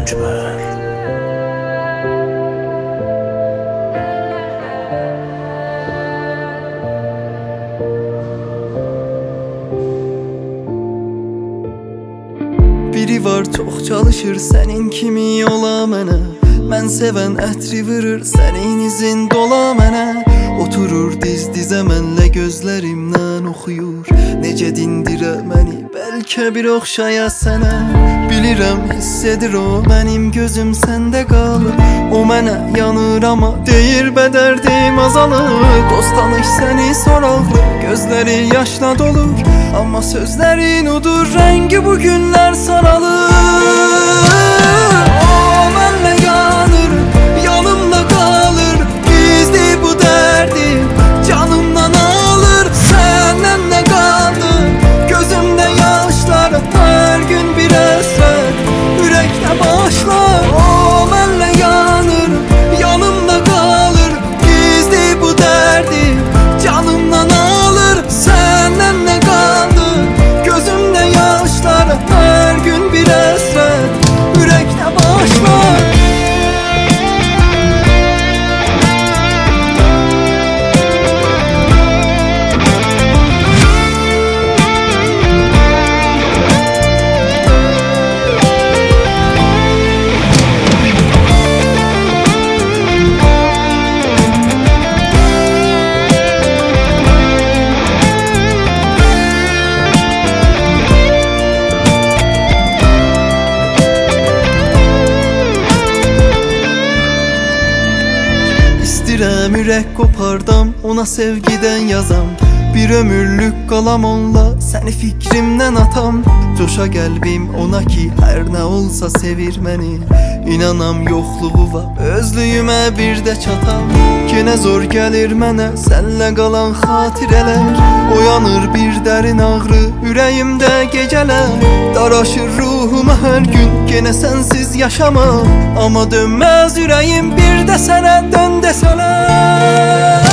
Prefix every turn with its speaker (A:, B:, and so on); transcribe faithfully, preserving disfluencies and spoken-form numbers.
A: mücbər.
B: Biri var çox çalışır sənin kimi ola mənə. Mən sevən ətri vırır sənin izin dola mənə. Oturur diz dizə mənlə gözlərimdən oxuyur. Necə dindirə məni bəlkə bir oxşaya sənə. Bilirəm hiss edir o mənim gözüm səndə qalır. O mənə yanır amma deyir bədərdim azalır. Dost tanış səni soraqlı gözləri yaşla dolur. Amma sözlərin udur rəngi bu günlər saralır. O mənlə yanır, yanımda qalır. Gizli bu dərdim canımdan alır. Səndən nə qaldı gözümdə yaşlar. Hər gün bir əsrət ürəkdə başlar. O mənlə yanır, yanımda qalır. Gizli bu dərdim canımdan alır. Səndən nə qaldı gözümdə yaşlar. Hər gün bir əsrət ürəkdə başlar. İstəyirəm ürək qopardam, ona sevgidən yazam. Bir ömürlük qalam onla, səni fikrimdən atam. Coşa qəlbim ona ki, hər nə olsa sevir məni. İnanam yoxluğu var, özlüyümə bir də çatam. Yenə zor gəlir mənə, sənlə qalan xatirələr. Oyanır bir dərin ağrı, ürəyimdə gecələr. Daraşır ruhuma hər gün, yenə sənsiz yaşamaq. Amma dönməz ürəyim bir də sənə dön desələr.